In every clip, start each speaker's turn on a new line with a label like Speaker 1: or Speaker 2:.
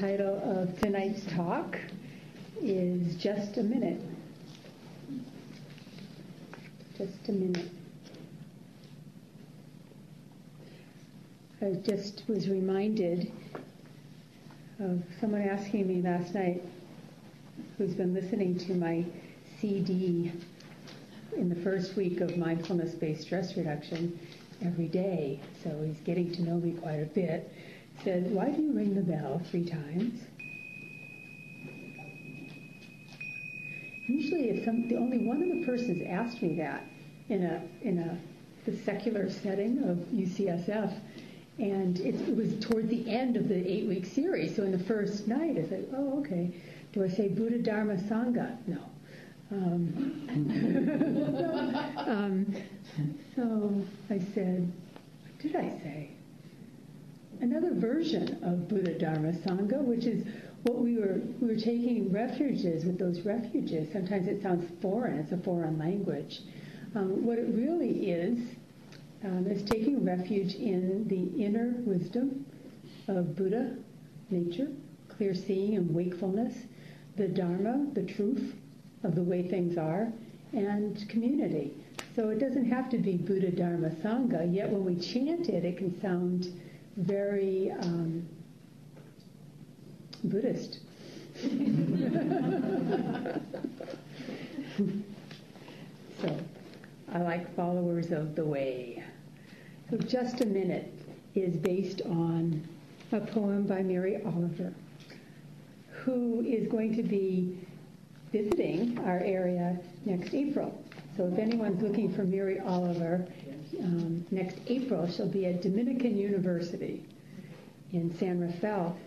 Speaker 1: title of tonight's talk is Just a Minute. Just a minute. I just was reminded of someone asking me last night, who's been listening to my CD in the first week of mindfulness-based stress reduction every day, so he's getting to know me quite a bit, said, "Why do you ring the bell 3 times?" Usually if only one of the persons asked me that in the secular setting of UCSF, and it was toward the end of the 8-week series. So in the first night, I said, "Oh, okay. Do I say Buddha, Dharma, Sangha?" No. So I said, what did I say? Another version of Buddha, Dharma, Sangha, which is what we were taking refuges with those refuges. Sometimes it sounds foreign. It's a foreign language. What it really is taking refuge in the inner wisdom of Buddha, nature, clear seeing and wakefulness, the Dharma, the truth of the way things are, and community. So it doesn't have to be Buddha, Dharma, Sangha, yet when we chant it, it can sound very Buddhist. So I like followers of the way. So Just a Minute is based on a poem by Mary Oliver, who is going to be visiting our area next April. So if anyone's looking for Mary Oliver, next April she'll be at Dominican University in San Rafael.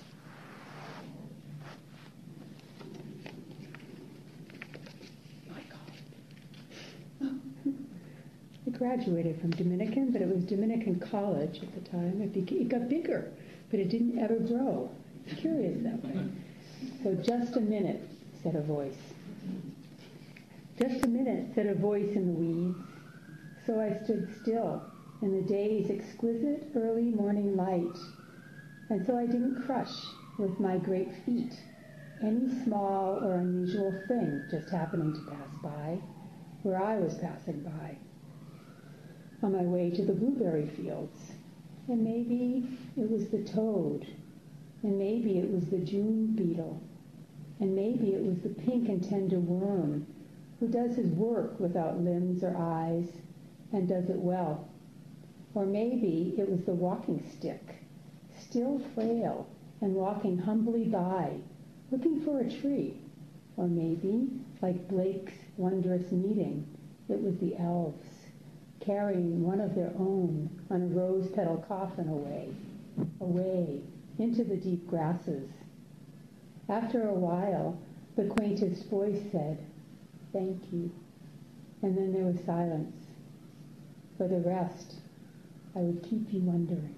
Speaker 1: I graduated from Dominican, but it was Dominican College at the time. It got bigger, but it didn't ever grow. It's curious that way. So Just a minute, said a voice. Just a minute, said a voice in the weeds. So I stood still in the day's exquisite early morning light. And so I didn't crush with my great feet any small or unusual thing just happening to pass by where I was passing by, on my way to the blueberry fields. And maybe it was the toad, and maybe it was the June beetle, and maybe it was the pink and tender worm who does his work without limbs or eyes and does it well. Or maybe it was the walking stick, still frail and walking humbly by, looking for a tree. Or maybe, like Blake's wondrous meeting, it was the elves, carrying one of their own on a rose-petal coffin away into the deep grasses. After a while, the quaintest voice said, "Thank you." And then there was silence. For the rest, I would keep you wondering.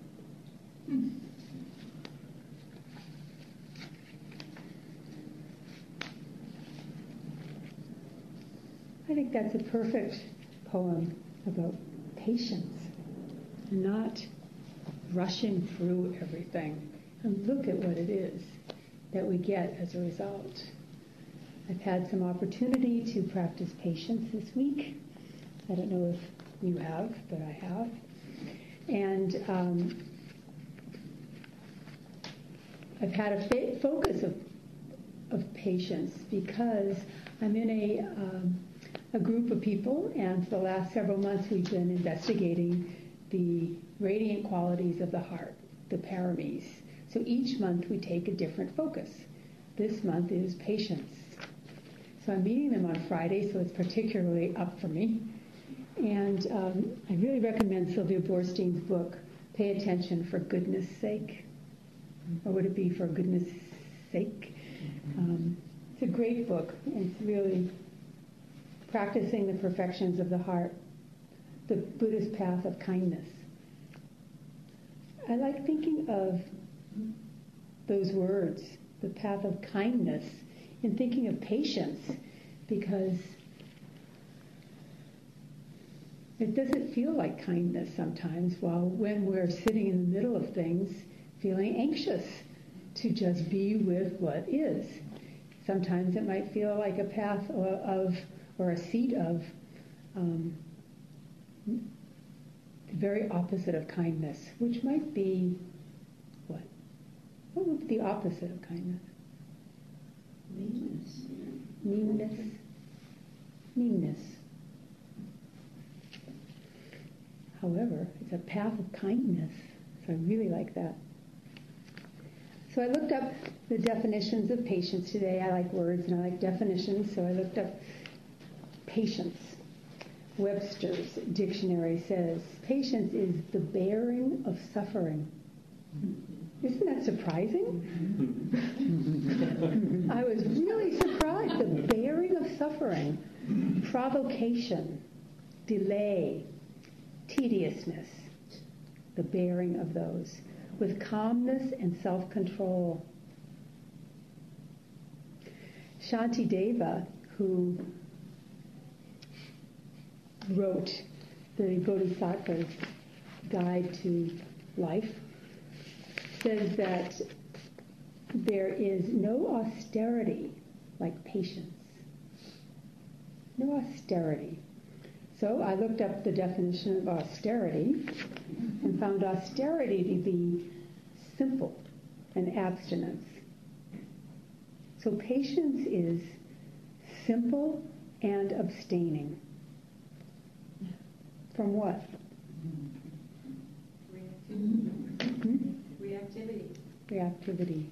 Speaker 1: I think that's a perfect poem about patience, not rushing through everything. And look at what it is that we get as a result. I've had some opportunity to practice patience this week. I don't know if you have, but I have. And I've had a focus of patience because I'm in a group of people, and for the last several months we've been investigating the radiant qualities of the heart, the paramis. So each month we take a different focus. This month is patience. So I'm meeting them on Friday, so it's particularly up for me. And I really recommend Sylvia Boorstein's book, Pay Attention for Goodness Sake. Or would it be For Goodness Sake? It's a great book. It's really practicing the perfections of the heart, the Buddhist path of kindness. I like thinking of those words, the path of kindness, and thinking of patience, because it doesn't feel like kindness sometimes when we're sitting in the middle of things feeling anxious to just be with what is. Sometimes it might feel like a path or a seat of the very opposite of kindness, which might be what? What would be the opposite of kindness? Meanness. However, it's a path of kindness, so I really like that. So I looked up the definitions of patience today. I like words and I like definitions, so I looked up patience. Webster's dictionary says, patience is the bearing of suffering. Isn't that surprising? I was really surprised. The bearing of suffering, provocation, delay, tediousness, the bearing of those, with calmness and self-control. Shantideva, who wrote the Bodhisattva's Guide to Life, says that there is no austerity like patience. No austerity. So I looked up the definition of austerity and found austerity to be simple and abstinence. So patience is simple and abstaining. From what? Reactivity.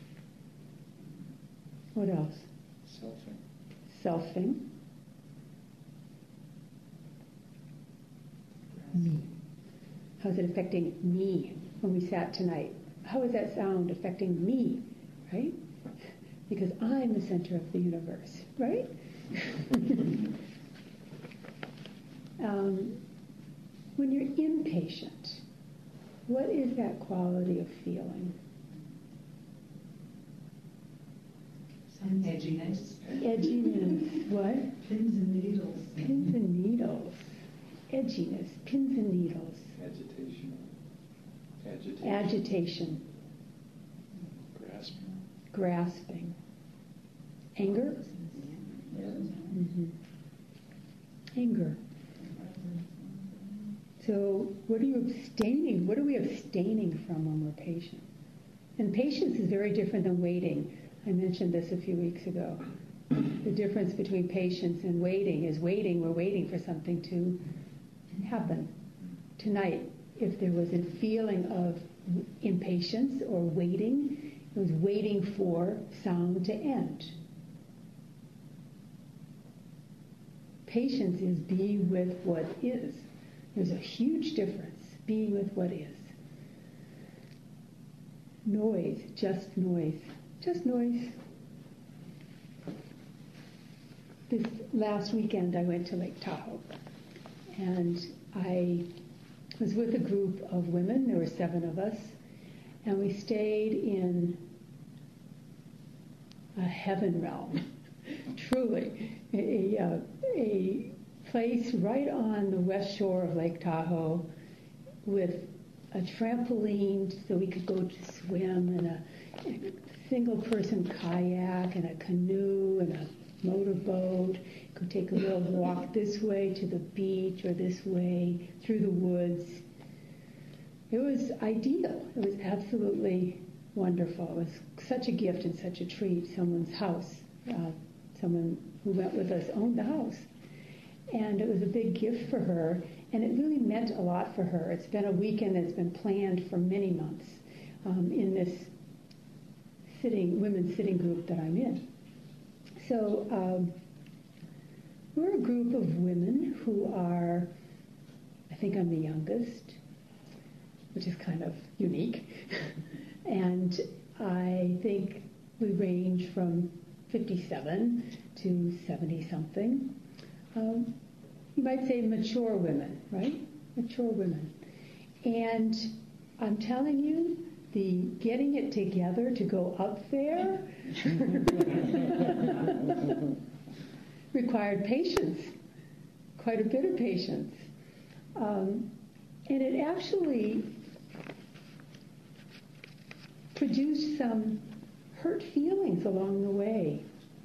Speaker 1: What else? Selfing. Me. How's it affecting me when we sat tonight? How is that sound affecting me, right? Because I'm the center of the universe, right? When you're impatient, what is that quality of feeling?
Speaker 2: Some edginess.
Speaker 1: Edginess. What?
Speaker 2: Pins and needles.
Speaker 1: Pins and needles. Edginess. Pins and needles. Agitation. Grasping. Anger? Mm-hmm. Anger. So what are you abstaining? What are we abstaining from when we're patient? And patience is very different than waiting. I mentioned this a few weeks ago. The difference between patience and waiting is waiting, we're waiting for something to happen. Tonight, if there was a feeling of impatience or waiting, it was waiting for sound to end. Patience is being with what is. There's a huge difference, being with what is. Noise, just noise. Just noise. This last weekend I went to Lake Tahoe, and I was with a group of women. There were 7 of us, and we stayed in a heaven realm, truly. A place right on the west shore of Lake Tahoe with a trampoline so we could go to swim, and a single-person kayak and a canoe and a motorboat. Could take a little walk this way to the beach or this way through the woods. It was ideal. It was absolutely wonderful. It was such a gift and such a treat. Someone's house, someone who went with us owned the house. And it was a big gift for her, and it really meant a lot for her. It's been a weekend that's been planned for many months in this women's sitting group that I'm in. So we're a group of women who are, I think I'm the youngest, which is kind of unique. And I think we range from 57 to 70-something. You might say mature women, right? Mature women. And I'm telling you, the getting it together to go up there required patience, quite a bit of patience. And it actually produced some hurt feelings along the way.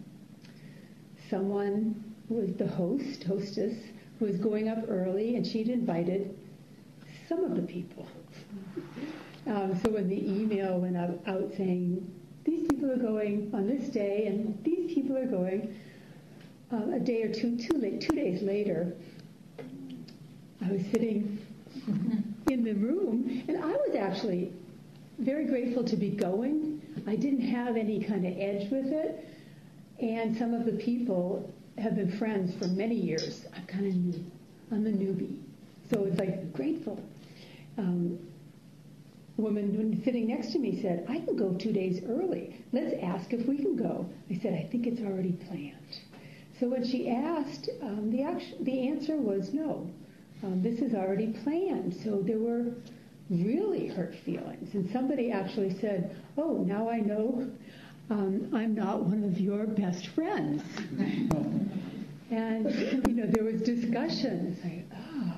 Speaker 1: Someone was the hostess, who was going up early, and she'd invited some of the people. So when the email went out saying, these people are going on this day, and these people are going a day or two days later, I was sitting in the room, and I was actually very grateful to be going. I didn't have any kind of edge with it, and some of the people have been friends for many years. I'm kind of new. I'm a newbie. So it's like grateful. A woman sitting next to me said, I can go 2 days early. Let's ask if we can go. I said, I think it's already planned. So when she asked, the answer was no. This is already planned. So there were really hurt feelings. And somebody actually said, oh, now I know I'm not one of your best friends. And, there was discussion. It's like,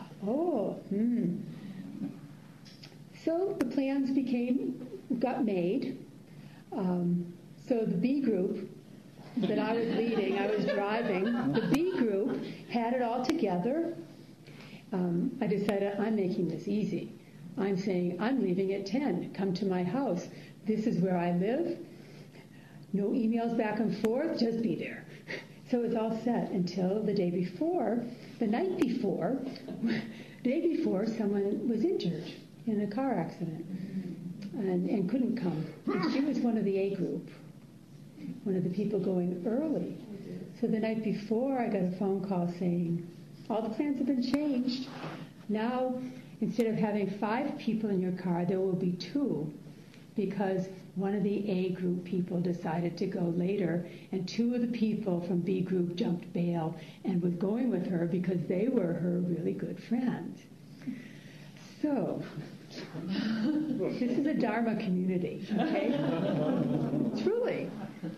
Speaker 1: So the plans got made. So the B group that I was leading, I was driving, the B group had it all together. I decided I'm making this easy. I'm saying, I'm leaving at 10. Come to my house. This is where I live. No emails back and forth, just be there. So it's all set until the day before, day before, someone was injured in a car accident and couldn't come. And she was one of the A group, one of the people going early. So the night before, I got a phone call saying, all the plans have been changed. Now, instead of having 5 people in your car, there will be 2, because one of the A group people decided to go later, and 2 of the people from B group jumped bail and was going with her because they were her really good friends. So, this is a Dharma community, okay? Truly.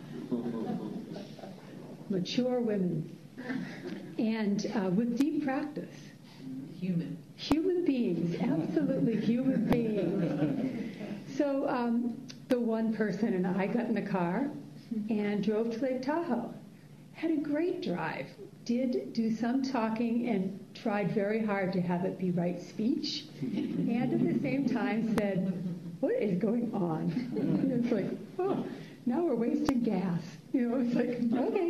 Speaker 1: Mature women. And with deep practice. Human beings, absolutely human beings. So the one person and I got in the car and drove to Lake Tahoe. Had a great drive. Did do some talking and tried very hard to have it be right speech. And at the same time said, what is going on? And it's like, oh, now we're wasting gas. It's like, okay.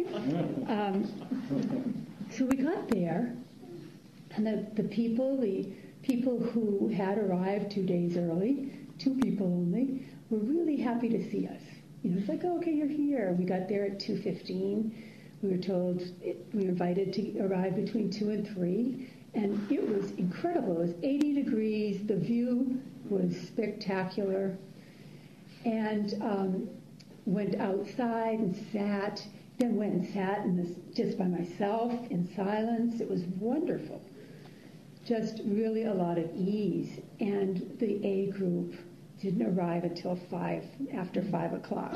Speaker 1: So we got there, and the people who had arrived 2 days early, 2 people only, were really happy to see us. It's like, oh, okay, you're here. We got there at 2:15. We were told we were invited to arrive between 2 and 3, and it was incredible. It was 80 degrees. The view was spectacular, and went outside and sat. Then went and sat just by myself in silence. It was wonderful. Just really a lot of ease. And the A group didn't arrive until after 5 o'clock.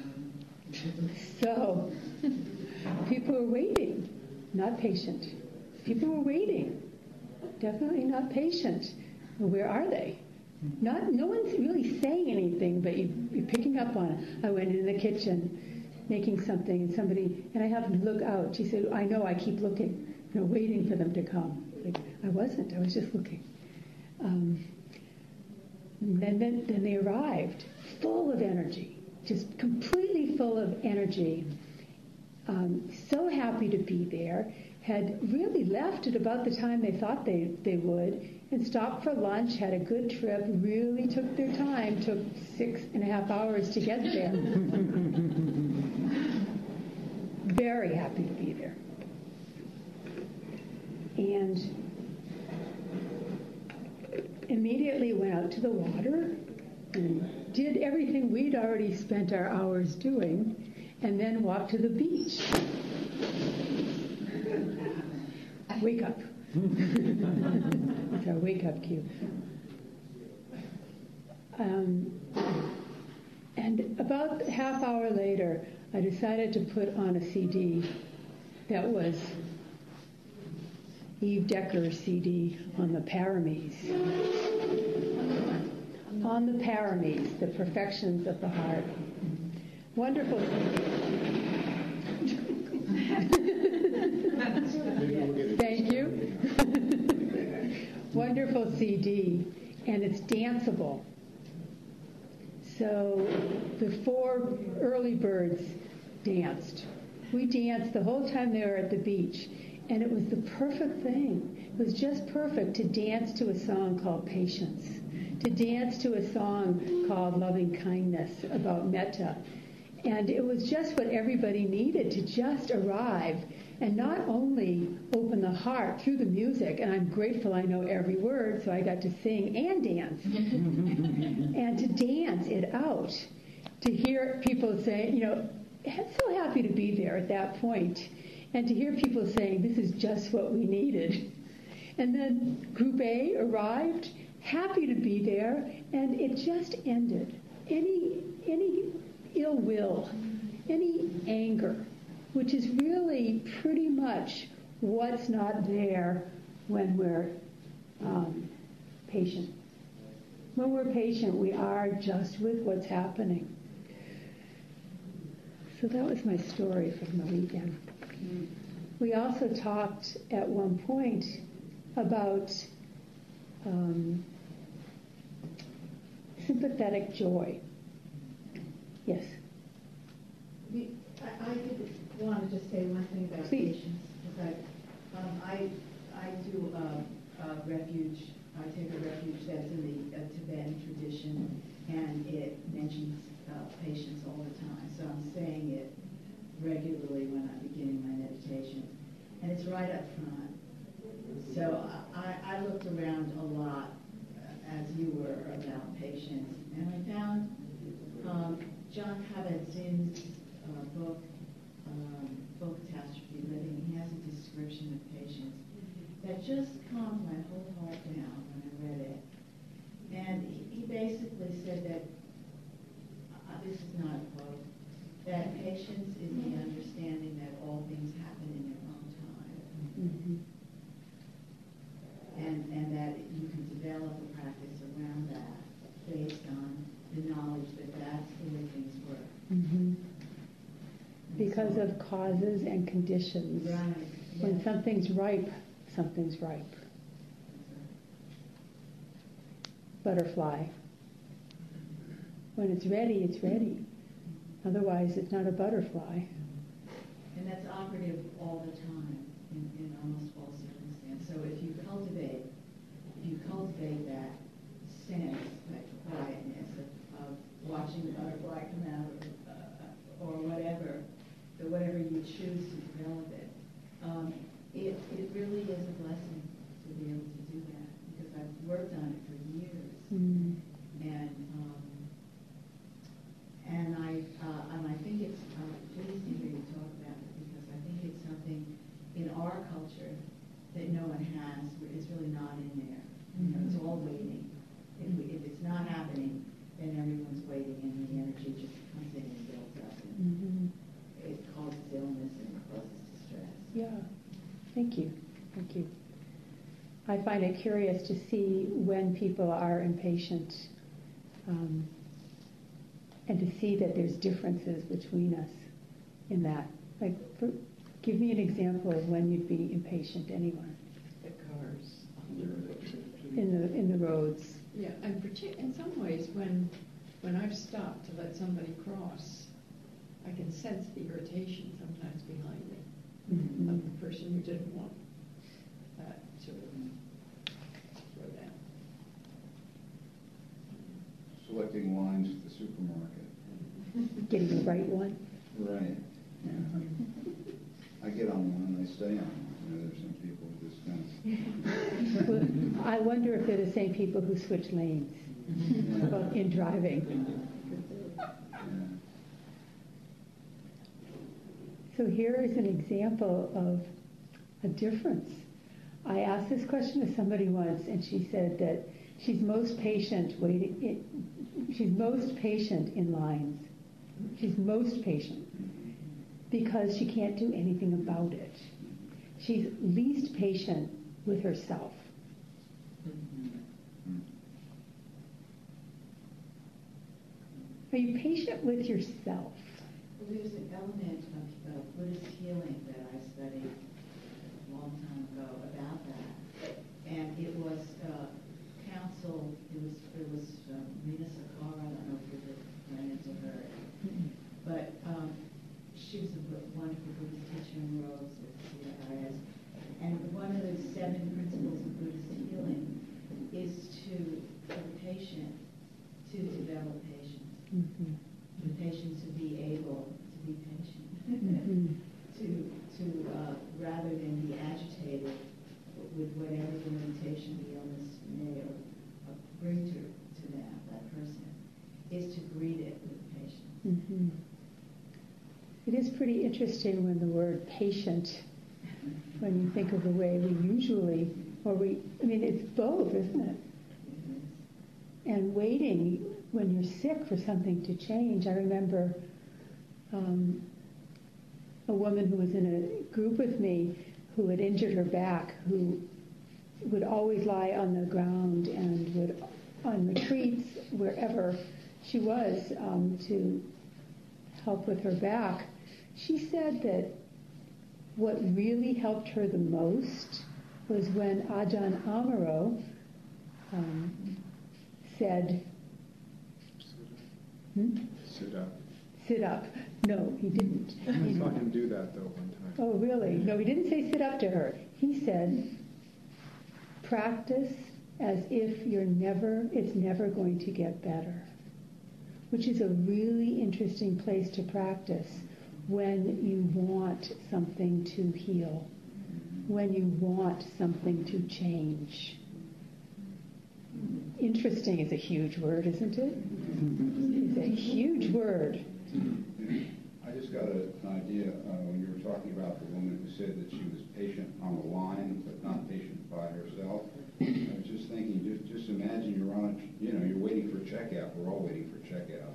Speaker 1: So people were waiting, not patient. People were waiting, definitely not patient. Well, where are they? No one's really saying anything, but you're picking up on it. I went in the kitchen making something, and I happened to look out. She said, I know, I keep looking, waiting for them to come. Like, I wasn't, I was just looking. Then they arrived, full of energy, just completely full of energy. So happy to be there, had really left at about the time they thought they would, and stopped for lunch, had a good trip, really took their time, took 6.5 hours to get there. Very happy to be there. And immediately went out to the water and did everything we'd already spent our hours doing, and then walked to the beach. Wake up. It's our wake up cue. And about a half hour later, I decided to put on a CD that was Eve Decker's CD on the Paramis. on the paramis, the perfections of the heart. Wonderful. Thank you. Wonderful CD, and it's danceable. So the 4 early birds danced. We danced the whole time they were at the beach, and it was the perfect thing. It was just perfect to dance to a song called Patience, to dance to a song called Loving Kindness, about metta. And it was just what everybody needed to just arrive and not only open the heart through the music, and I'm grateful I know every word, so I got to sing and dance, and to dance it out, to hear people say, I'm so happy to be there at that point, and to hear people saying, this is just what we needed. And then Group A arrived, happy to be there, and it just ended. Any ill will, any anger, which is really pretty much what's not there when we're patient. When we're patient, we are just with what's happening. So that was my story from the weekend. We also talked at one point about sympathetic joy. Yes?
Speaker 3: I did want to just say one thing about
Speaker 1: Please.
Speaker 3: patience, because I do a refuge. I take a refuge that's in the Tibetan tradition, and it mentions patience all the time. So I'm saying it regularly when I'm beginning my meditation, and it's right up front. So I looked around a lot, as you were, about patience, and I found John Kabat-Zinn's book, Full Catastrophe Living. He has a description of patience that just calmed my whole heart down when I read it. And he basically said that, this is not a quote, that patience is the understanding that all things happen in their own time.
Speaker 1: Mm-hmm.
Speaker 3: And that you can develop a practice around that based on the knowledge that that's the way things work.
Speaker 1: Mm-hmm. Because of causes and conditions.
Speaker 3: Right.
Speaker 1: When
Speaker 3: Yes.
Speaker 1: something's ripe, something's ripe. Butterfly. When it's ready, it's ready. Otherwise, it's not a butterfly.
Speaker 3: And that's operative all the time in almost all circumstances. So if you cultivate that sense, that quietness of watching the butterfly come out, or whatever you choose to develop it, it really is a blessing to be able to do that, because I've worked on it for years, and I think it's pleased to hear you talk about it, because I think it's something in our culture that no one has. It's really not in there. It's all waiting. If it's not happening, then everyone's waiting, and the energy just comes in and builds up. And it causes illness and it causes distress.
Speaker 1: Yeah. Thank you. Thank you. I find it curious to see when people are impatient, and to see that there's differences between us in that. Like, give me an example of when you'd be impatient, anyone.
Speaker 4: The cars.
Speaker 1: In the roads.
Speaker 4: Yeah, and in some ways, when I've stopped to let somebody cross, I can sense the irritation sometimes behind me of the person who didn't want that sort of slow down.
Speaker 5: Selecting lines at the supermarket.
Speaker 1: Getting the right one.
Speaker 5: Right. Yeah. I get on one and I stay on one. There's some people who just kind
Speaker 1: Well, I wonder if they're the same people who switch lanes in driving. So here is an example of a difference. I asked this question to somebody once, and she said that she's most patient she's most patient in lines. She's most patient because she can't do anything about it. She's least patient with herself. Are you patient with yourself?
Speaker 3: Well, there's an element of Buddhist healing that I studied a long time ago about that, and it was counsel. It was Rina Sakara. I don't know if you've run into her, but she was a wonderful Buddhist teacher in Rose with CIS. And one of the 7 principles of Buddhist healing is for the patient to develop patience.
Speaker 1: Mm-hmm.
Speaker 3: The patient to be able to be patient. to rather than be agitated with whatever the limitation the illness may bring to that person, is to greet it with patience.
Speaker 1: Mm-hmm. It is pretty interesting when the word patient, when you think of the way we usually, it's both, isn't it? And waiting when you're sick for something to change. I remember a woman who was in a group with me who had injured her back, who would always lie on the ground and would, on retreats, wherever she was, to help with her back. She said that what really helped her the most was when Ajahn Amaro said,
Speaker 6: Sit up.
Speaker 1: Sit up. No, he didn't.
Speaker 6: I saw him do that, though, one time.
Speaker 1: Oh, really? No, he didn't say sit up to her. He said, practice as if it's never going to get better, which is a really interesting place to practice when you want something to heal, when you want something to change. Interesting is a huge word, isn't it? It's a huge word.
Speaker 5: I just got an idea when you were talking about the woman who said that she was patient on the line, but not patient by herself. I was just thinking, just imagine you're waiting for checkout. We're all waiting for checkout.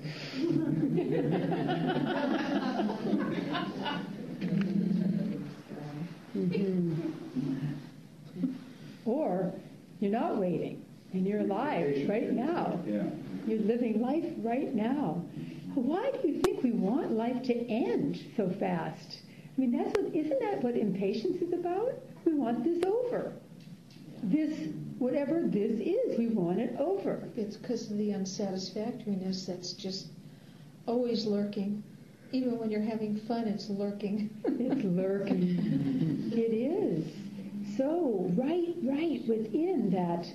Speaker 1: Or you're not waiting, and you're alive right now.
Speaker 5: Yeah.
Speaker 1: You're living life right now. Why do you think we want life to end so fast? I mean, isn't that what impatience is about? We want this over. This, whatever this is, we want it over.
Speaker 7: It's because of the unsatisfactoriness that's just always lurking. Even when you're having fun, it's lurking.
Speaker 1: It's lurking. It is. So, right within that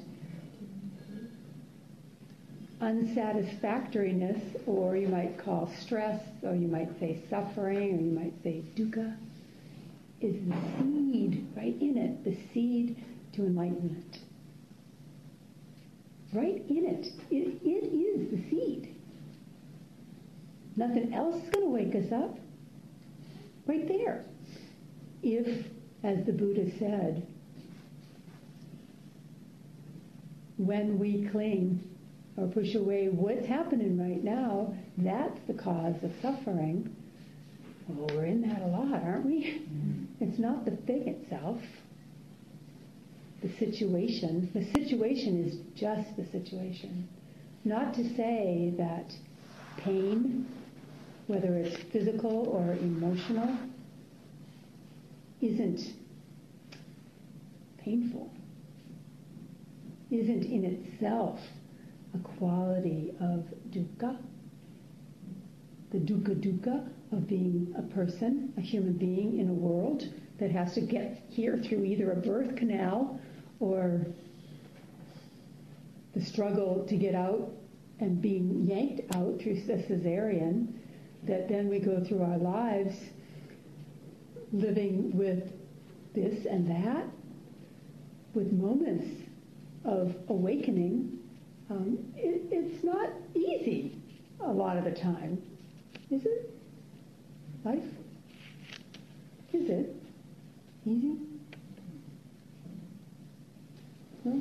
Speaker 1: unsatisfactoriness, or you might call stress, or you might say suffering, or you might say dukkha, is the seed right in it, the seed to enlightenment. Right in it. It is the seed. Nothing else is going to wake us up. Right there. If, as the Buddha said, when we cling or push away what's happening right now, that's the cause of suffering. Well, we're in that a lot, aren't we? It's not the thing itself. The situation is just the situation. Not to say that pain, whether it's physical or emotional, isn't painful, isn't in itself a quality of dukkha, the dukkha of being a person, a human being in a world that has to get here through either a birth canal or the struggle to get out and being yanked out through a cesarean, that then we go through our lives living with this and that, with moments of awakening. It's not easy a lot of the time, is it? Life? Is it easy? No?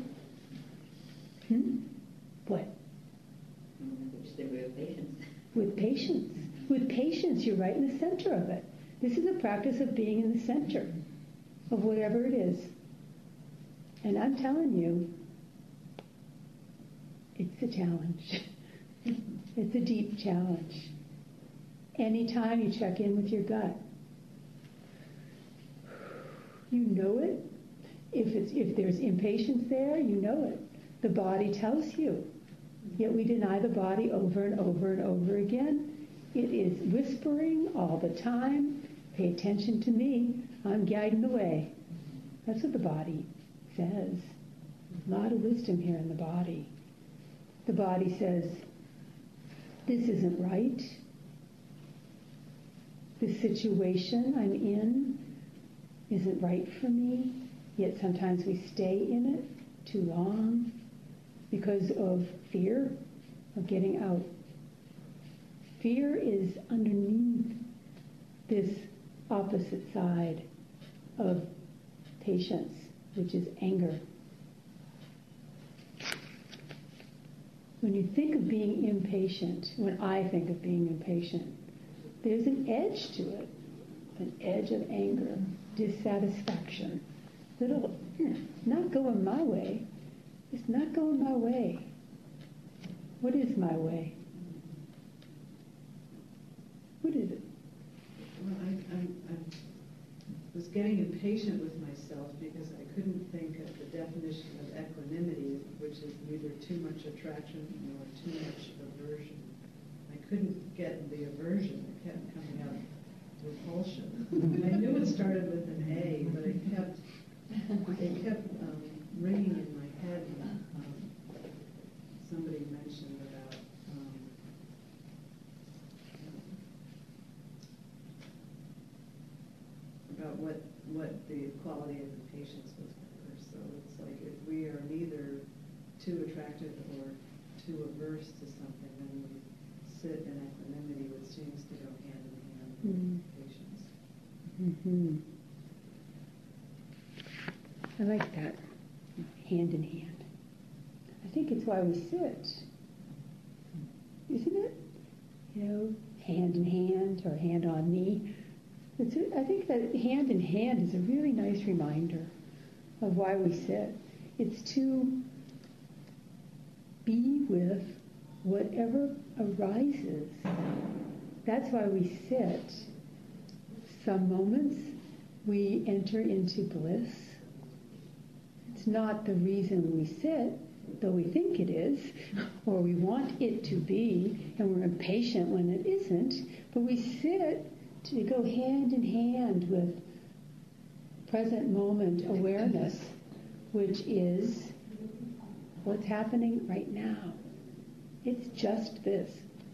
Speaker 1: What?
Speaker 8: Just with patience.
Speaker 1: With patience. With patience, you're right in the center of it. This is a practice of being in the center of whatever it is. And I'm telling you, it's a challenge. It's a deep challenge. Anytime you check in with your gut, you know it. If there's impatience there, you know it. The body tells you. Yet we deny the body over and over and over again. It is whispering all the time, pay attention to me, I'm guiding the way. That's what the body says. A lot of wisdom here in the body. The body says, this isn't right. This situation I'm in isn't right for me. Yet sometimes we stay in it too long because of fear of getting out. Fear is underneath this opposite side of patience, which is anger. When you think of being impatient, when I think of being impatient, there's an edge to it, an edge of anger, dissatisfaction. Little, not going my way. It's not going my way. What is my way? What is it?
Speaker 9: Well, I was getting impatient with myself because I couldn't think of the definition of equanimity, which is neither too much attraction nor too much aversion. I couldn't get the aversion. It kept coming out repulsion. I knew it started with an A, but it kept ringing in my head. Somebody mentioned about what the quality of the patience was for her. So it's like if we are neither too attracted or too averse to something, then we sit in equanimity, which seems to go hand in hand with patience.
Speaker 1: Mm-hmm. I like that, hand in hand. I think it's why we sit, isn't it? You know, hand in hand or hand on knee. I think that hand in hand is a really nice reminder of why we sit. It's to be with whatever arises. That's why we sit. Some moments we enter into bliss. It's not the reason we sit, though we think it is, or we want it to be, and we're impatient when it isn't, but we sit to go hand in hand with present moment awareness, which is what's happening right now. It's just this.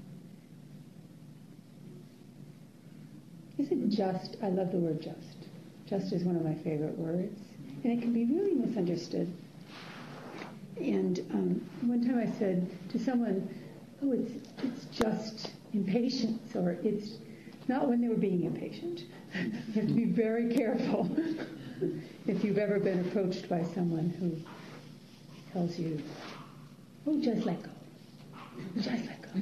Speaker 1: Isn't just, I love the word just. Just is one of my favorite words. And it can be really misunderstood. And one time I said to someone, oh, it's just impatience, or it's not when they were being impatient. You have to be very careful if you've ever been approached by someone who tells you, oh, just let go. Just let go.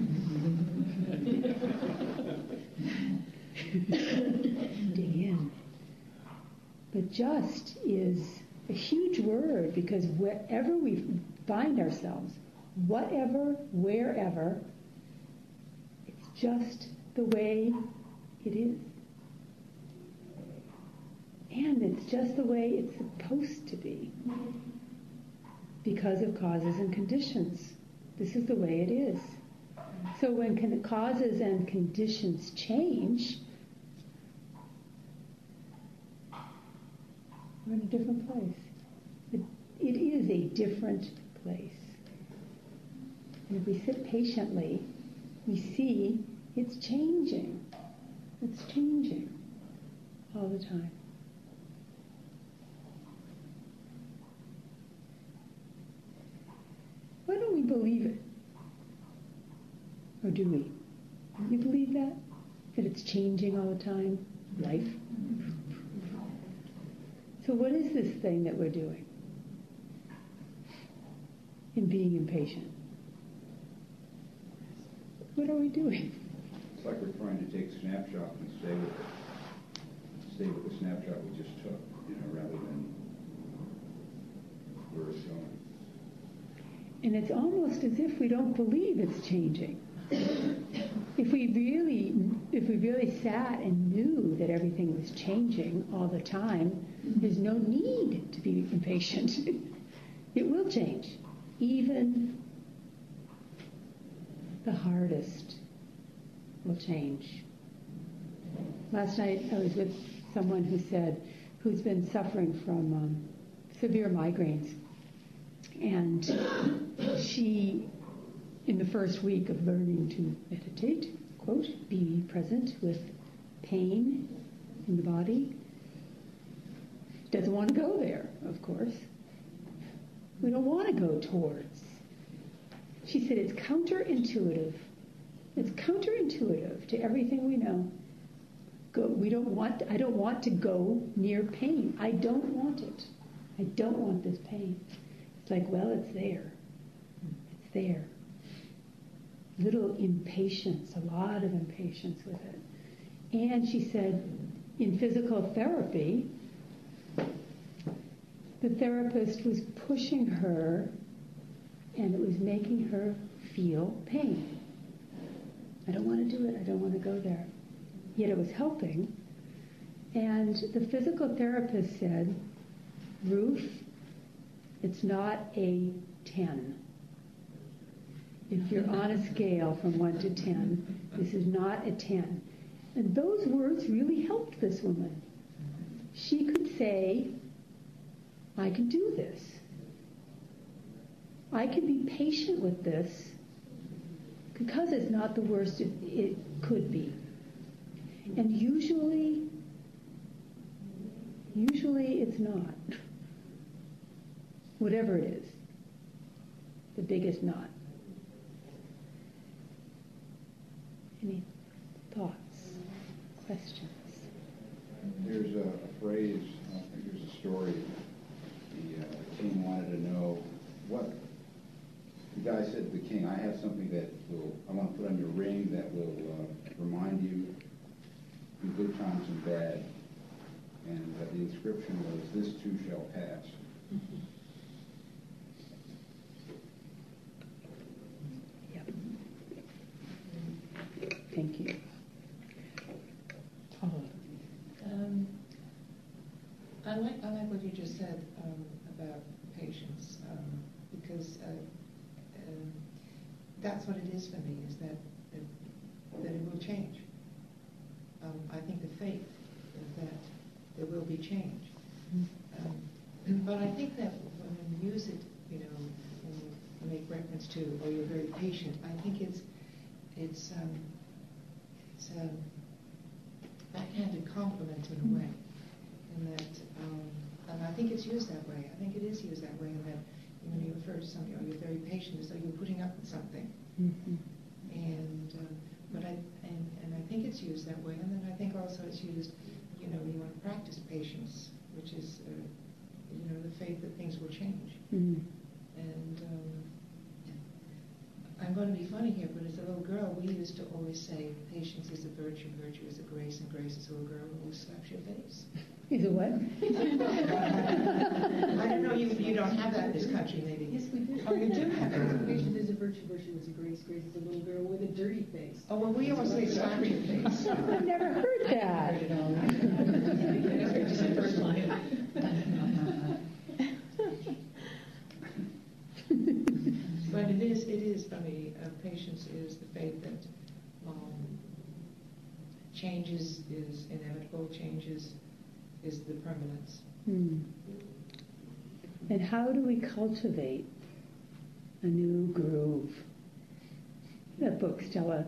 Speaker 1: Dig in. But just is a huge word because wherever we find ourselves, whatever, wherever, it's just the way it is. And it's just the way it's supposed to be because of causes and conditions. This is the way it is. So when causes and conditions change, we're in a different place. It is a different place. And if we sit patiently, we see it's changing. It's changing all the time. Why don't we believe it? Or do we? Do you believe that? That it's changing all the time? Life? So what is this thing that we're doing in being impatient? What are we doing?
Speaker 5: It's like we're trying to take a snapshot and stay with the snapshot we just took, rather than where it's going.
Speaker 1: And it's almost as if we don't believe it's changing. if we really sat and knew that everything was changing all the time, there's no need to be impatient. It will change. Even the hardest will change. Last night I was with someone who's been suffering from severe migraines. And she, in the first week of learning to meditate, quote, be present with pain in the body, doesn't want to go there, of course. We don't want to go towards. She said it's counterintuitive. It's counterintuitive to everything we know. I don't want to go near pain. I don't want it. I don't want this pain. It's like, well, it's there. It's there. Little impatience, a lot of impatience with it. And she said, in physical therapy, the therapist was pushing her and it was making her feel pain. I don't want to do it. I don't want to go there. Yet it was helping. And the physical therapist said, Ruth, it's not a 10. If you're on a scale from 1 to 10, this is not a 10. And those words really helped this woman. She could say, I can do this. I can be patient with this because it's not the worst it could be. And usually it's not. Whatever it is, the biggest not. Any thoughts, questions?
Speaker 5: There's a phrase, I think there's a story. The king wanted to know what. The guy said to the king, I have something I want to put on your ring that will remind you in good times and bad. And the inscription was, this too shall pass.
Speaker 1: Yep. Thank you.
Speaker 10: I like what you just said about patience, because that's what it is for me, is that it will change. I think the faith is that there will be change. But I think that when we use it, when you make reference to, oh, you're very patient, I think it's a backhanded compliment in a way, in that, and I think it's used that way. I think it is used that way, in that when you refer to something, oh, you're very patient, as though you're putting up with something.
Speaker 1: Mm-hmm.
Speaker 10: But I think it's used that way, and then I think also it's used, when you want to practice patience, which is, the faith that things will change.
Speaker 1: Mm-hmm.
Speaker 10: And I'm going to be funny here, but as a little girl, we used to always say, patience is a virtue, virtue is a grace, and grace is a little girl who always slaps your face.
Speaker 1: Is it what?
Speaker 10: I don't know, you don't have that in this country, maybe.
Speaker 2: Yes, we do.
Speaker 10: Oh, you do have it.
Speaker 2: Patience is a virtue, virtue is a grace, grace is a little girl with a dirty face.
Speaker 10: Oh, well, we always say slap your face.
Speaker 1: I've never heard that.
Speaker 2: It's the first line.
Speaker 10: But it is for me, patience is the faith that changes is inevitable, changes is the permanence.
Speaker 1: And how do we cultivate a new groove? That book, Stella.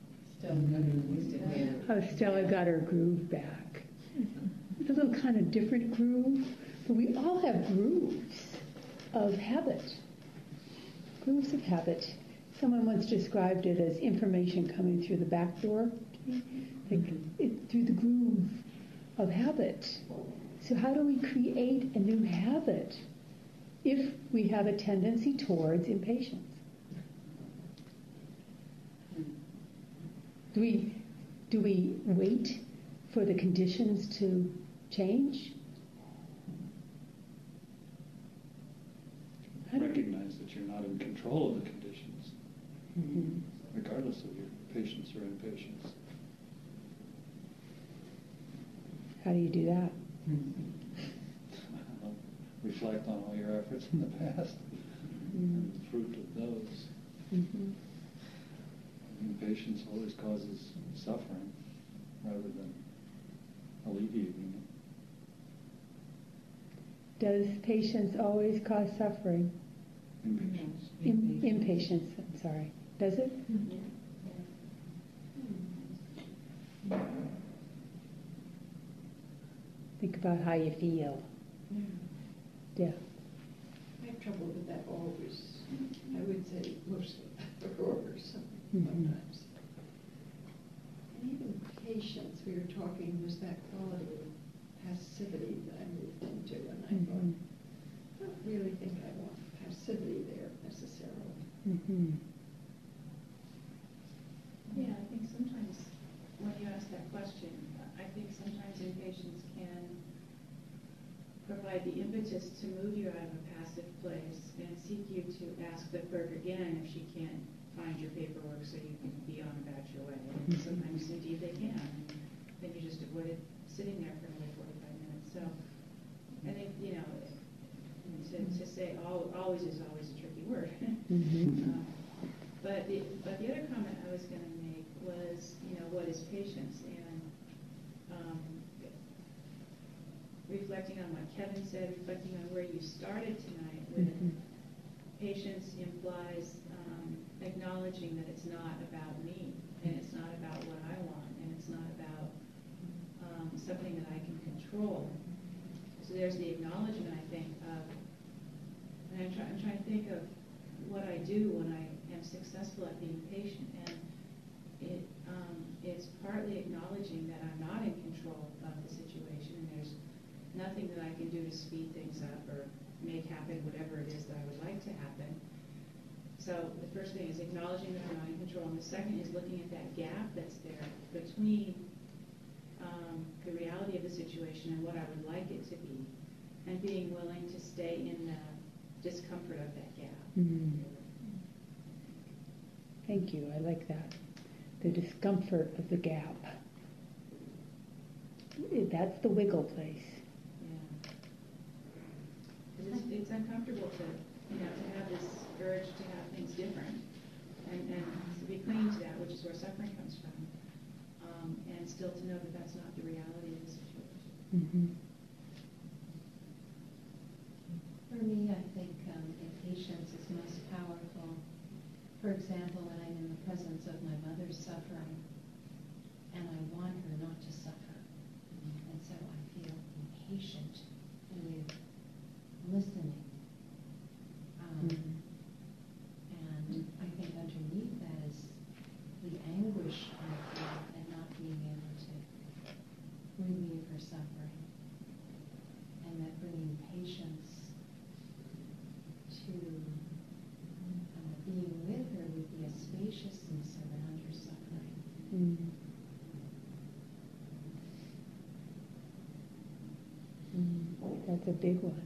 Speaker 1: How Stella got her groove back. It's a little kind of different groove, but we all have grooves of habit. Grooves of habit. Someone once described it as information coming through the back door, through the groove of habit. So how do we create a new habit if we have a tendency towards impatience? Do we wait for the conditions to change?
Speaker 11: Recognize that you're not in control of the conditions, regardless of your patience or impatience.
Speaker 1: How do you do that?
Speaker 11: Reflect on all your efforts in the past and the fruit of those.
Speaker 1: Mm-hmm.
Speaker 11: Impatience always causes suffering rather than alleviating it.
Speaker 1: Does patience always cause suffering?
Speaker 11: Impatience.
Speaker 1: Impatience, I'm sorry. Does it? Think about how you feel. Yeah.
Speaker 4: I have trouble with that always. I would say mostly, or
Speaker 1: Mm-hmm.
Speaker 4: sometimes. And even patience, we were talking, was that quality of passivity that I moved into, and I thought, I don't really think I want passivity there necessarily.
Speaker 1: Mm-hmm.
Speaker 2: Yeah, I think sometimes when you ask that question, I think sometimes impatience can provide the impetus to move you out of a passive place and seek you to ask the clerk again if she can't find your paperwork so you can be on about your way. And sometimes indeed they can. And then you just avoided sitting there for another 45 minutes. So I think, to say always is always a tricky word.
Speaker 1: Mm-hmm.
Speaker 2: But the other comment I was going to make was, what is patience? And reflecting on what Kevin said, reflecting on where you started tonight with patience implies acknowledging that it's not about me, and it's not about what I want, and it's not about something that I can control. So there's the acknowledgement, I think, of, and I'm trying to think of what I do when I am successful at being patient, and it's partly acknowledging that I'm not in control of the situation, and there's nothing that I can do to speed things up or make happen whatever it is that I would like to happen. So the first thing is acknowledging that I'm not in control, and the second is looking at that gap that's there between the reality of the situation and what I would like it to be, and being willing to stay in the discomfort of that gap.
Speaker 1: Mm-hmm. Thank you. I like that. The discomfort of the gap. That's the wiggle place.
Speaker 2: Yeah. It's uncomfortable to have this urge to have things different, and to be clinging to that, which is where suffering comes from, and still to know that that's not the reality of the situation.
Speaker 1: Mm-hmm.
Speaker 12: For me, I think impatience is most powerful. For example, when I'm in the presence of my mother's suffering, and I want her not to suffer, and so I feel impatient with listening. And I think underneath that is the anguish I feel at not being able to relieve her suffering, and that bringing patience to being with her would be a spaciousness around her suffering.
Speaker 1: Mm-hmm. That's a big one.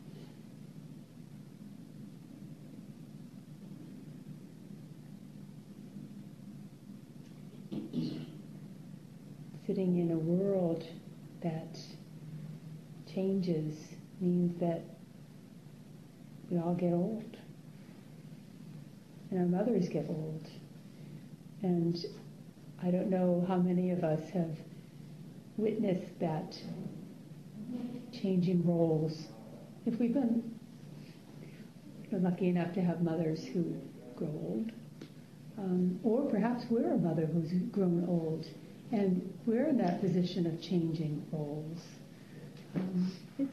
Speaker 1: Sitting in a world that changes means that we all get old. And our mothers get old. And I don't know how many of us have witnessed that changing roles. If we've been lucky enough to have mothers who grow old, or perhaps we're a mother who's grown old, and we're in that position of changing roles. It's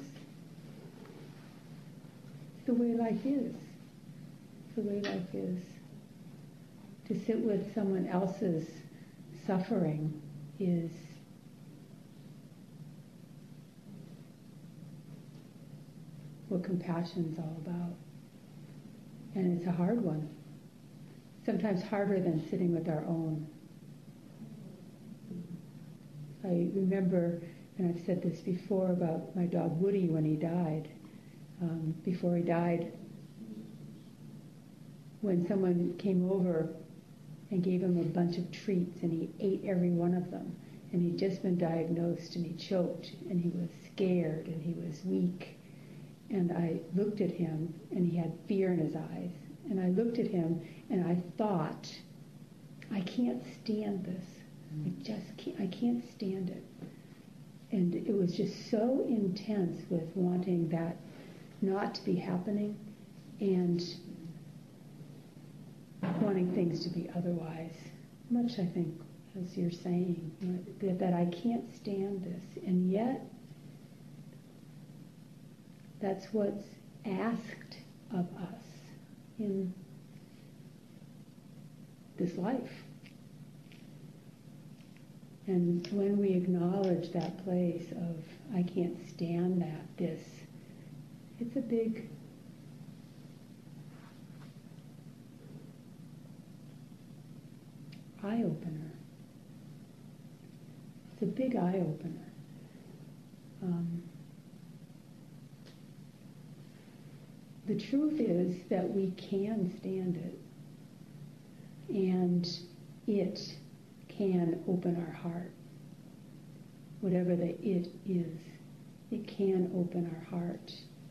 Speaker 1: the way life is. It's the way life is. To sit with someone else's suffering is what compassion's all about. And it's a hard one. Sometimes harder than sitting with our own. I remember, and I've said this before about my dog Woody when he died. Before he died, when someone came over and gave him a bunch of treats, and he ate every one of them. And he'd just been diagnosed, and he choked, and he was scared, and he was weak. And I looked at him, and he had fear in his eyes. And I looked at him, and I thought, I can't stand this. I can't stand it. And it was just so intense with wanting that not to be happening and wanting things to be otherwise. Much, I think, as you're saying, that I can't stand this. And yet, that's what's asked of us in this life. And when we acknowledge that place of, I can't stand this, it's a big eye-opener. It's a big eye-opener. The truth is that we can stand it, and it can open our heart. Whatever the it is, it can open our heart.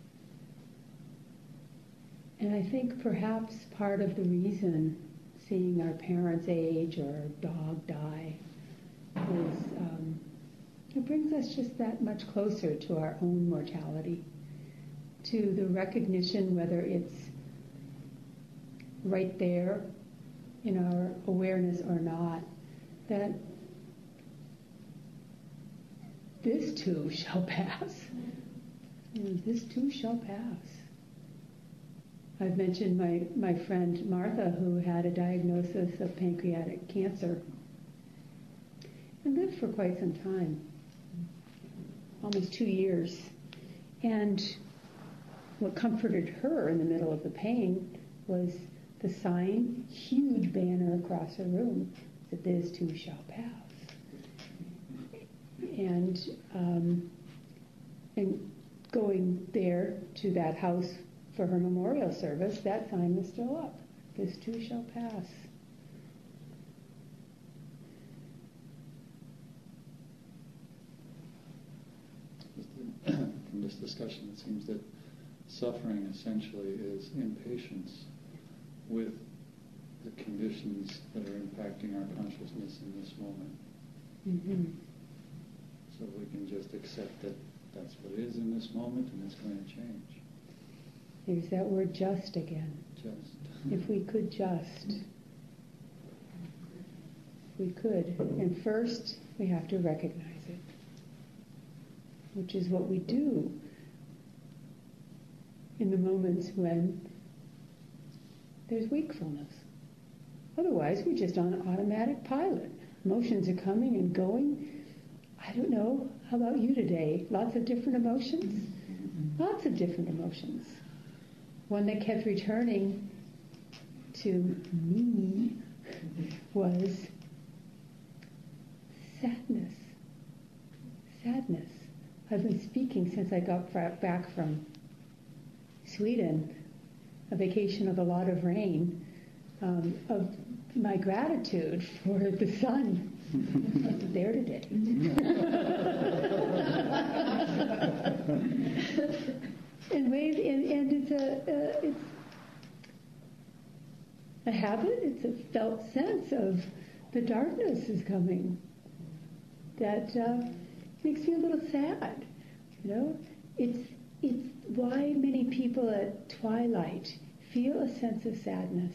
Speaker 1: And I think perhaps part of the reason seeing our parents age or a dog die is it brings us just that much closer to our own mortality, to the recognition, whether it's right there in our awareness or not, that this too shall pass. This too shall pass. I've mentioned my friend Martha, who had a diagnosis of pancreatic cancer and lived for quite some time, almost 2 years. And what comforted her in the middle of the pain was the sign, huge banner across her room, that this too shall pass. And going there to that house for her memorial service, that sign was still up. This too shall pass.
Speaker 11: From this discussion, it seems that suffering essentially is impatience with the conditions that are impacting our consciousness in this moment.
Speaker 1: Mm-hmm.
Speaker 11: So we can just accept that that's what it is in this moment, and it's going to change.
Speaker 1: There's that word just again.
Speaker 11: Just.
Speaker 1: If we could just. We could. And first, we have to recognize it, which is what we do in the moments when there's wakefulness. Otherwise, we're just on automatic pilot. Emotions are coming and going. I don't know. How about you today? Lots of different emotions? Lots of different emotions. One that kept returning to me was sadness. Sadness. I've been speaking since I got back from Sweden, a vacation of a lot of rain, of my gratitude for the sun. It's there today. In ways, and it's a habit. It's a felt sense of the darkness is coming. That makes me a little sad. It's why many people at twilight feel a sense of sadness.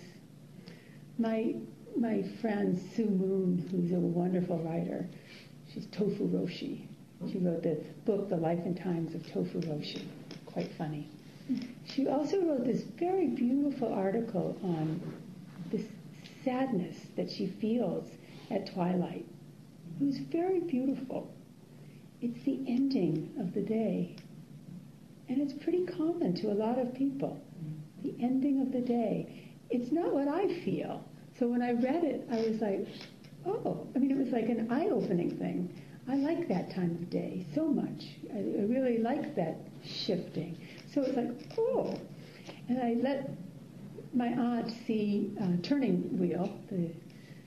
Speaker 1: My friend Sue Moon, who's a wonderful writer, she's Tofu Roshi. She wrote the book, The Life and Times of Tofu Roshi. Quite funny. She also wrote this very beautiful article on this sadness that she feels at twilight. It was very beautiful. It's the ending of the day. And it's pretty common to a lot of people. The ending of the day. It's not what I feel. So when I read it, I was like, oh. It was like an eye-opening thing. I like that time of day so much. I really like that shifting. So it's like, oh. And I let my aunt see Turning Wheel, the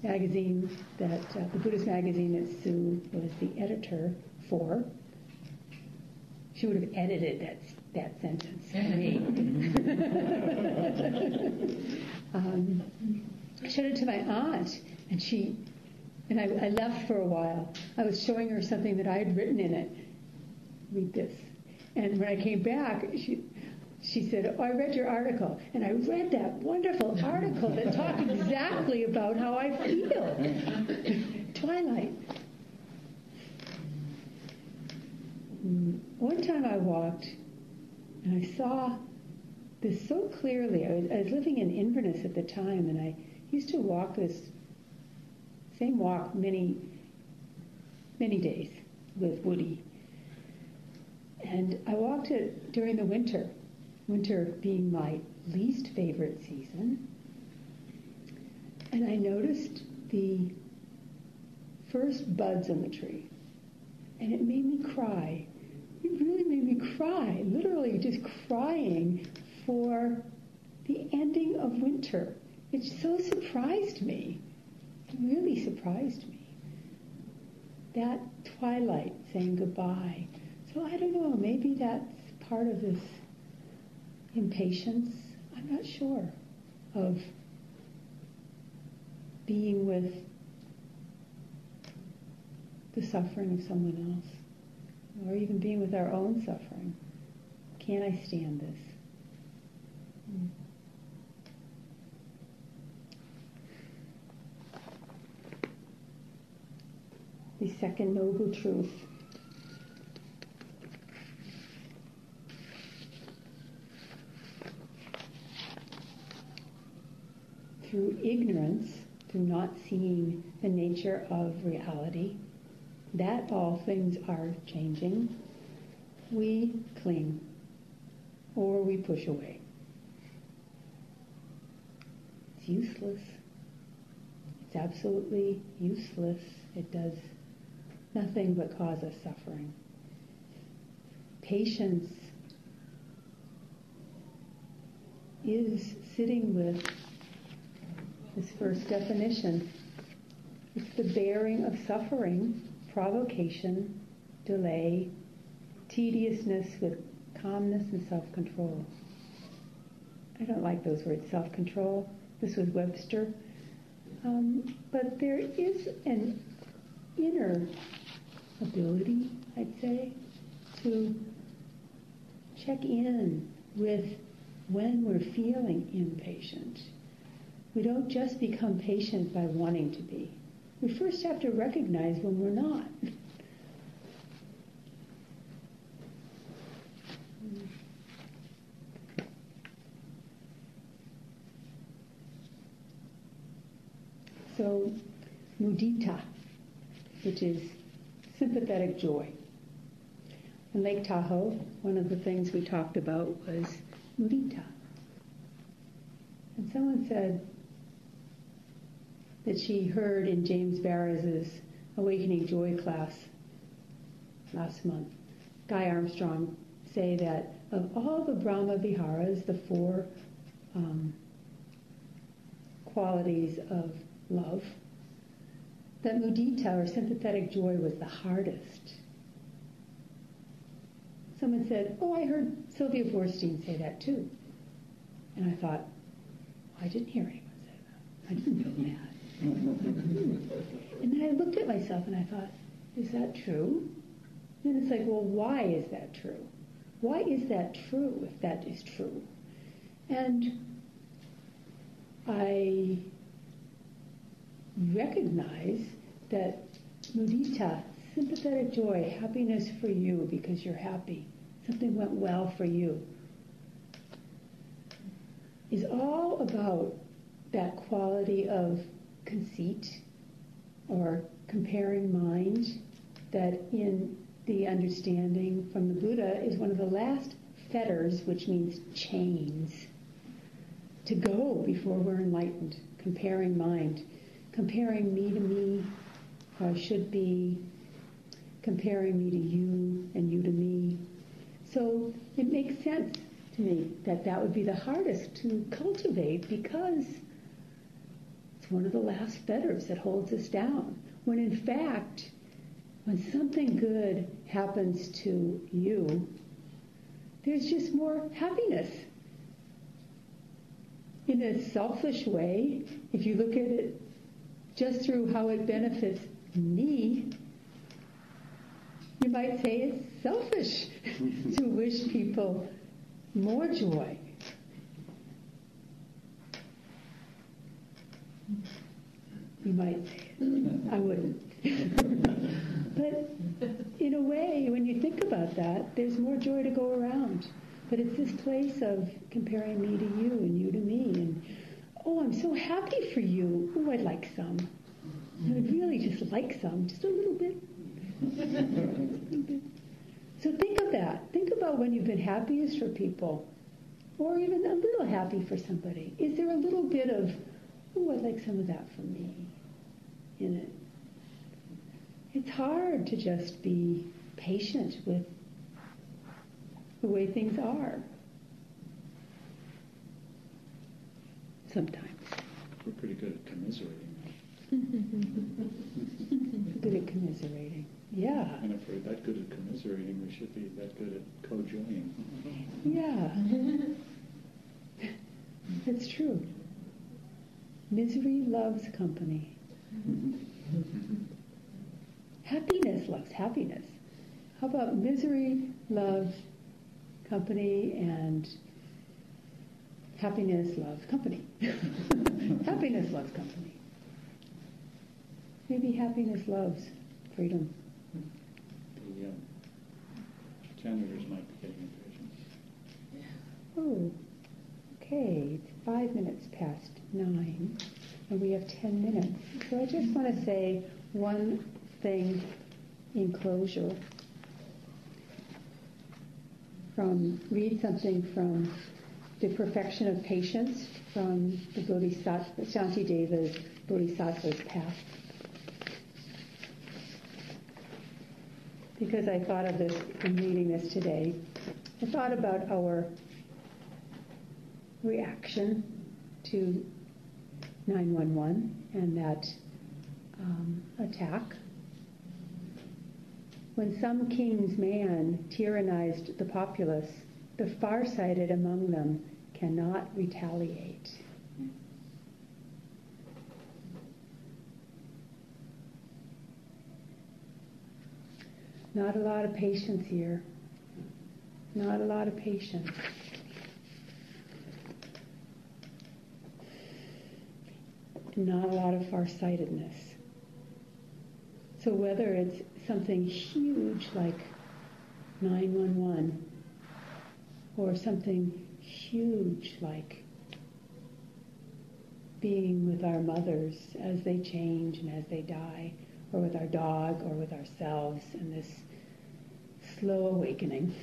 Speaker 1: magazine that, the Buddhist magazine that Sue was the editor for. She would have edited that sentence for me. I showed it to my aunt, and I left for a while. I was showing her something that I had written in it. Read this. And when I came back, she said, "Oh, I read your article." And I read that wonderful article that talked exactly about how I feel. Twilight. One time I walked and I saw this so clearly. I was living in Inverness at the time, and I used to walk this same walk many, many days with Woody. And I walked it during the winter being my least favorite season. And I noticed the first buds on the tree. And it made me cry. It really made me cry, literally just crying for the ending of winter. It so surprised me. It really surprised me. That twilight saying goodbye. So I don't know, maybe that's part of this impatience, I'm not sure, of being with the suffering of someone else, or even being with our own suffering. Can I stand this? The second noble truth. Through ignorance, through not seeing the nature of reality, that all things are changing, we cling or we push away. It's useless. It's absolutely useless. It does nothing but cause us suffering. Patience is sitting with this first definition. It's the bearing of suffering, provocation, delay, tediousness with calmness and self-control. I don't like those words, self-control. This was Webster. But there is an inner ability, I'd say, to check in with when we're feeling impatient. We don't just become patient by wanting to be. We first have to recognize when we're not. So, mudita, which is sympathetic joy. In Lake Tahoe, one of the things we talked about was mudita. And someone said that she heard in James Barris's Awakening Joy class last month, Guy Armstrong say that of all the Brahma Viharas, the four qualities of love, that mudita, or sympathetic joy, was the hardest. Someone said, "Oh, I heard Sylvia Boorstein say that too." And I thought, I didn't hear anyone say that. I didn't know that. And then I looked at myself and I thought, is that true? And it's like, well, why is that true? Why is that true if that is true? And I recognize that mudita, sympathetic joy, happiness for you because you're happy, something went well for you, is all about that quality of conceit or comparing mind that in the understanding from the Buddha is one of the last fetters, which means chains, to go before we're enlightened. Comparing mind, comparing me to me, how I should be, comparing me to you and you to me. So it makes sense to me that that would be the hardest to cultivate because it's one of the last fetters that holds us down. When in fact, when something good happens to you, there's just more happiness. In a selfish way, if you look at it just through how it benefits me, you might say it's selfish to wish people more joy. You might say it. I wouldn't. But in a way, when you think about that, there's more joy to go around. But it's this place of comparing me to you and you to me. And, oh, I'm so happy for you. Oh, I'd like some. I would really just like some, just a little bit. So think of that. Think about when you've been happiest for people, or even a little happy for somebody. Is there a little bit of, oh, I'd like some of that for me in it? It's hard to just be patient with the way things are. Sometimes.
Speaker 11: We're pretty good at commiserating.
Speaker 1: Good at commiserating. Yeah.
Speaker 11: And if we're that good at commiserating, we should be that good at co-joining.
Speaker 1: Yeah. That's true. Misery loves company. Happiness loves happiness. How about misery loves company and happiness loves company? Happiness loves company. Maybe happiness loves freedom.
Speaker 11: The janitors might be getting impatient.
Speaker 1: Oh, okay. It's 5 minutes past 9, and we have 10 minutes. So I just want to say one thing in closure. Read something from The Perfection of Patience from the Bodhisattva, Shantideva's Bodhisattva's Path. Because I thought of this in reading this today. I thought about our reaction to 9/11 and that attack. When some king's man tyrannized the populace, the far-sighted among them cannot retaliate. Not a lot of patience here. Not a lot of patience. Not a lot of farsightedness. So whether it's something huge like 9/11 or something huge like being with our mothers as they change and as they die, or with our dog, or with ourselves in this slow awakening.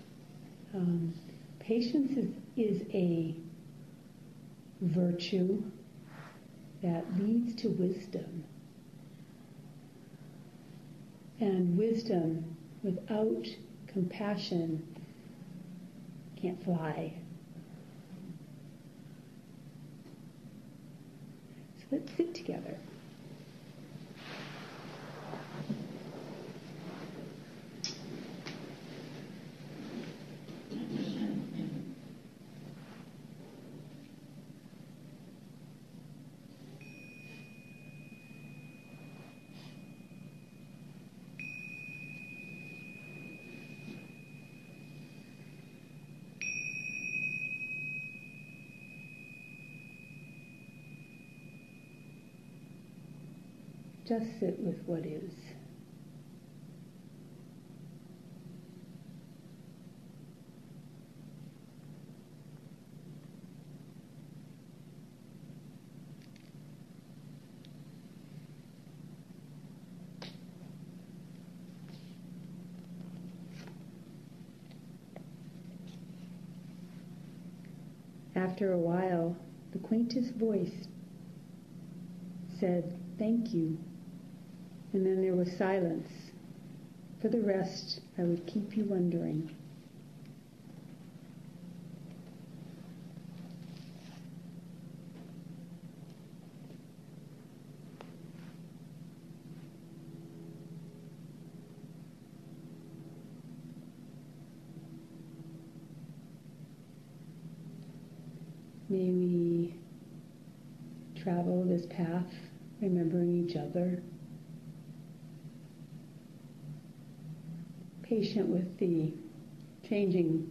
Speaker 1: Patience is a virtue that leads to wisdom. And wisdom without compassion can't fly. So let's sit together. Just sit with what is. After a while, the quaintest voice said, "Thank you." And then there was silence. For the rest, I would keep you wondering. May we travel this path remembering each other, patient with the changing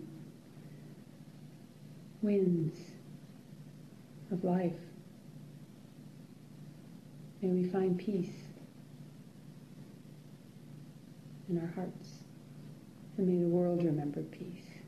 Speaker 1: winds of life. May we find peace in our hearts, and may the world remember peace.